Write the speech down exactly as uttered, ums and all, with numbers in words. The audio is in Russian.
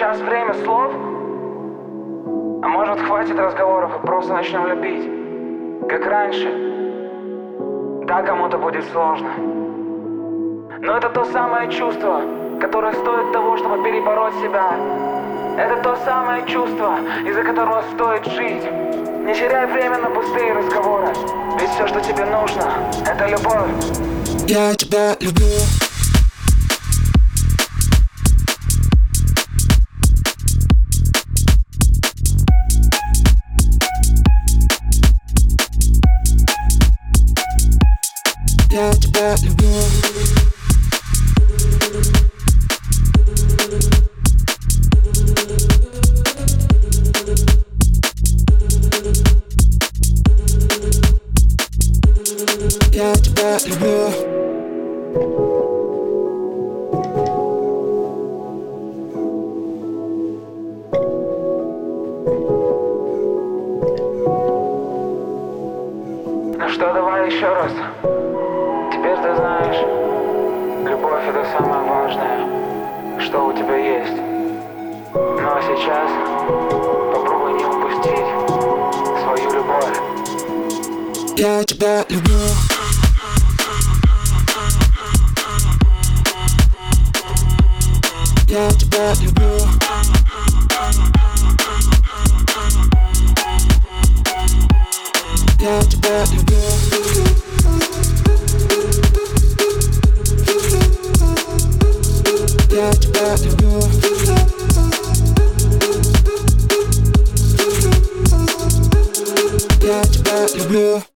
сейчас время слов? А может, хватит разговоров и просто начнем любить, как раньше? Да, кому-то будет сложно, но это то самое чувство, которое стоит того, чтобы перебороть себя. Это то самое чувство, из-за которого стоит жить. Не теряй время на пустые разговоры, ведь все, что тебе нужно, это любовь. Я тебя люблю. Я тебя люблю. Я тебя люблю. Ну что, давай еще раз. Теперь ты знаешь, любовь — это самое важное, что у тебя есть. Ну а сейчас попробуй не упустить свою любовь. Я тебя люблю. Я